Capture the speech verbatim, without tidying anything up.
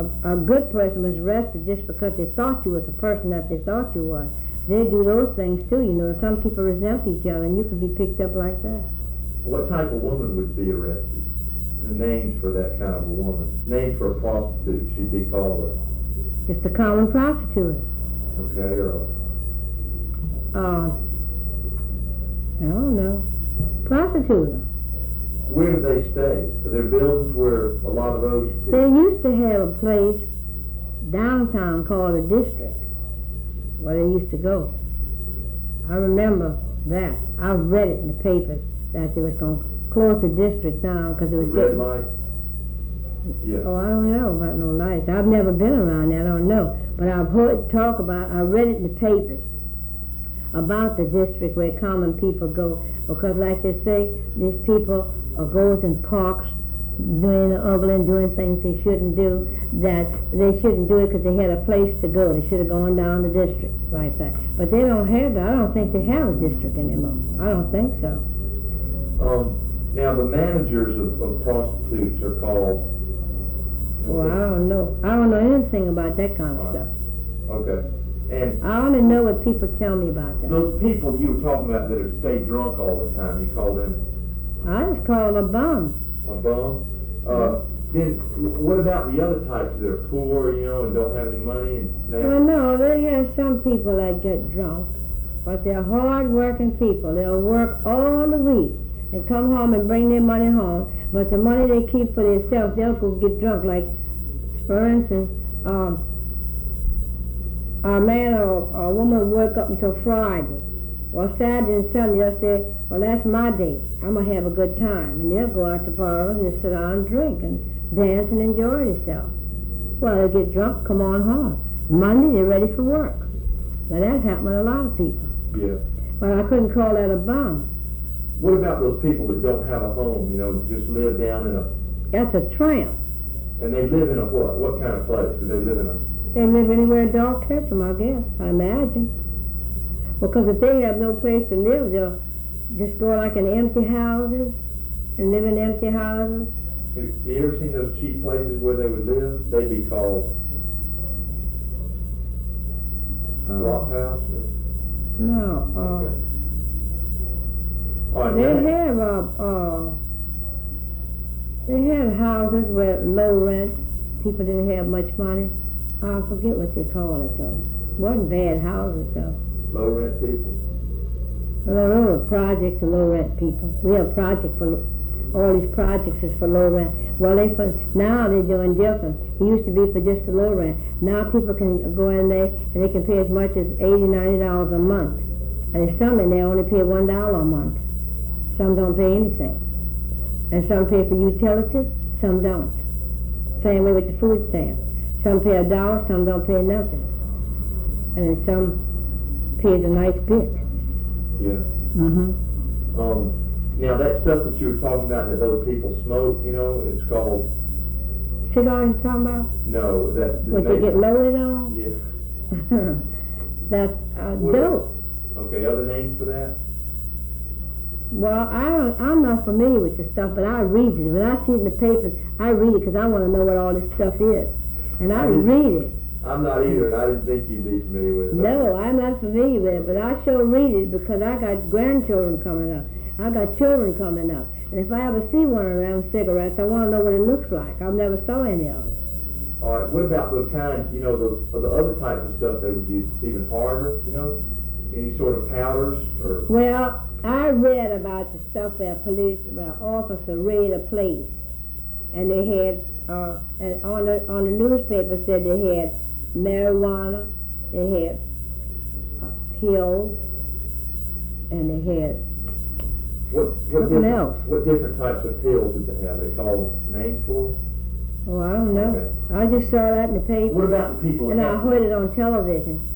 a, a good person was arrested just because they thought you was the person that they thought you was. They do those things too, you know. Some people resent each other, and you can be picked up like that. What type of woman would be arrested? The names for that kind of a woman. Names for a prostitute, she'd be called a... Just a common prostitute. Okay, or a... Uh, I don't know. Prostitute. Where do they stay? Are there buildings where a lot of those people... They used to have a place downtown called a district where they used to go. I remember that. I read it in the papers that they was going to close the district down because it was Red getting... light? Yeah. Oh, I don't know about no lights. I've never been around there. I don't know. But I've heard talk about, I read it in the papers about the district where common people go, because like they say, these people uh, goes in parks doing the ugly and doing things they shouldn't do, that they shouldn't do it because they had a place to go. They should have gone down the district like that. But they don't have that. I don't think they have a district anymore. I don't think so. Um, now the managers of, of prostitutes are called... Well, I don't know. I don't know anything about that kind of stuff. Okay. And I only know what people tell me about that. those people you were talking about that have stayed drunk all the time, you call them I just call it a bum. a bum? Uh, then what about the other types that are poor, you know, and don't have any money? And they Well, no, they have some people that get drunk, but they're hard-working people. They'll work all the week and come home and bring their money home, but the money they keep for themselves, they'll go get drunk. Like, for instance, um, a man or a woman will work up until Friday. Well, Saturday and Sunday they'll say, well, that's my day. I'm going to have a good time. And they'll go out to bars and they'll sit down and drink and dance and enjoy themselves. Well, they'll get drunk, come on home. Monday, they're ready for work. Now, that's happened with a lot of people. Yeah. But I couldn't call that a bum. What about those people that don't have a home, you know, just live down in a... That's a tramp. And they live in a what? What kind of place? Do they live in a... They live anywhere a dog catch them, I guess, I imagine. Because if they have no place to live, they'll just go like in empty houses and live in empty houses. Have you ever seen those cheap places where they would live? They'd be called Uh, flop house? Or... no, uh, Okay. All right, they now- have uh, uh, they have houses where low rent, people didn't have much money. I forget what they call it though. Wasn't bad houses though. low rent people. Well, there are projects for low rent people. We have projects for lo- all these projects is for low rent. Well, they for now they're doing different. It used to be for just the low rent. Now people can go in there and they can pay as much as eighty, ninety dollars a month. And there's some in there only pay one dollar a month. Some don't pay anything. And some pay for utilities, some don't. Same way with the food stamp. Some pay a dollar, some don't pay nothing. And then some pays a nice bit. Yeah. Mm-hmm. Um, now that stuff that you were talking about that those people smoke, you know, it's called... Cigars you talking about? No, that... What they get loaded on? Yeah. That's uh, What- dope. Okay, other names for that? Well, I don't, I'm not familiar with the stuff, but I read it. When I see it in the papers, I read it because I want to know what all this stuff is. And I I didn't- read it. I'm not either, and I didn't think you'd be familiar with it. No, I'm not familiar with it, but I sure read it because I got grandchildren coming up. I got children coming up. And if I ever see one of them cigarettes, I want to know what it looks like. I've never saw any of them. All right, what about the kind, you know, those the other type of stuff they would use? It's even harder, you know? Any sort of powders or... Well, I read about the stuff where police, where officer raid a place, and they had, uh, and on the on the newspaper said they had marijuana, they had uh, pills, and they had What, what something different, else. What different types of pills did they have? They call names for them? Oh, I don't know. Okay. I just saw that in the paper, What about the people that and I have- heard it on television.